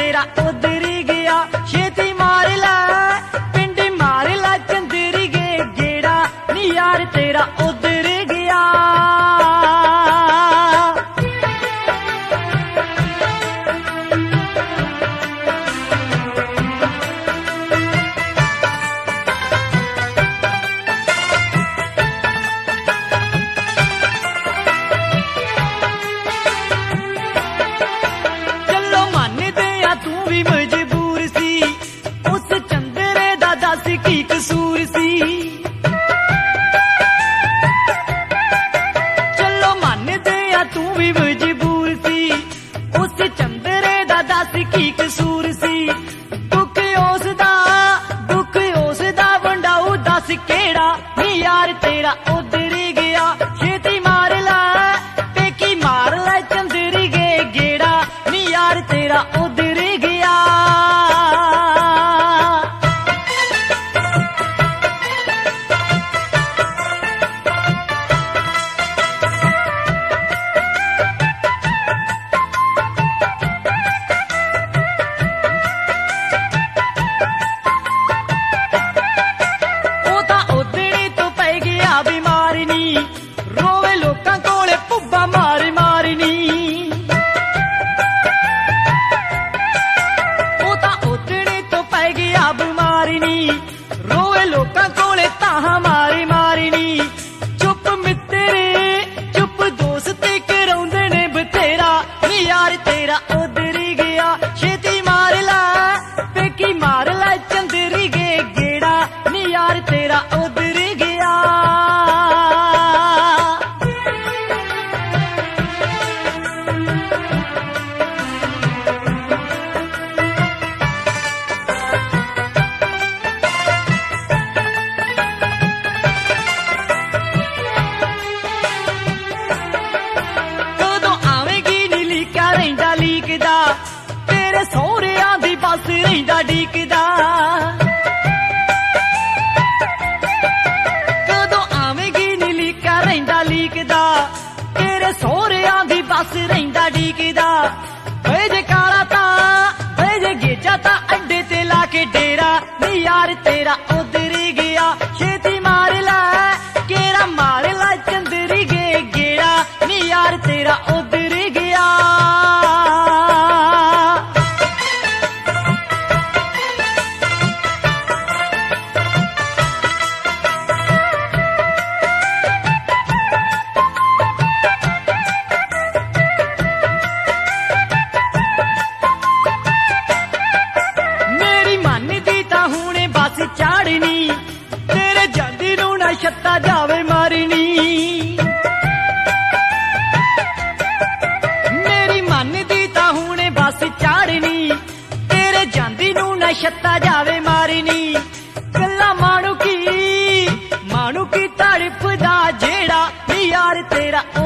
तेरा उधर ही गया छेती मार ला पिंड मार ला चंदेरी गे गेड़ा नी यार तेरा उधर गया। की कसूर सी चलो मन दे या तू भी मजबूर सी उस चंदरे दा दस की कसूर सी दुख उसदा वंडाऊ दस केड़ा नी यार तेरा उधर ही गया छेती मार ला पेकी मार ला चंदरी गे गेड़ा नी यार तेरा उधर ही गया। रोवे लोकां कोले ताहा मारी मारनी चुप मित्रे चुप दोस्त कराउंदे ने बथेरा नी यार तेरा उधर ही गया छेती मार ला पेकी मार ला चंदरी गे गेड़ा नी यार तेरा उधर ही गया। तेरे सोहरिया दी बस रहिंदा डीकदा कदों आवेगी नीलिका रहिंदा लीकदा तेरे सोहरिया दी बस रहिंदा डीकदा जे काला ता जे गेजा ता अड्डे ते लाके डेरा नी यार तेरा उधर ही गया छेती मार ला केरा मार ला चंदरी गे गेड़ा नी यार तेरा उधर ही गया। चाड़नी तेरे जादी नू ना छत्ता जावे मारनी मेरी मन दी ता हुणे बस चाड़नी तेरे जादी नू ना छत्ता जावे मारनी गल्ला माणू की तड़पदा जेड़ा नी यार तेरा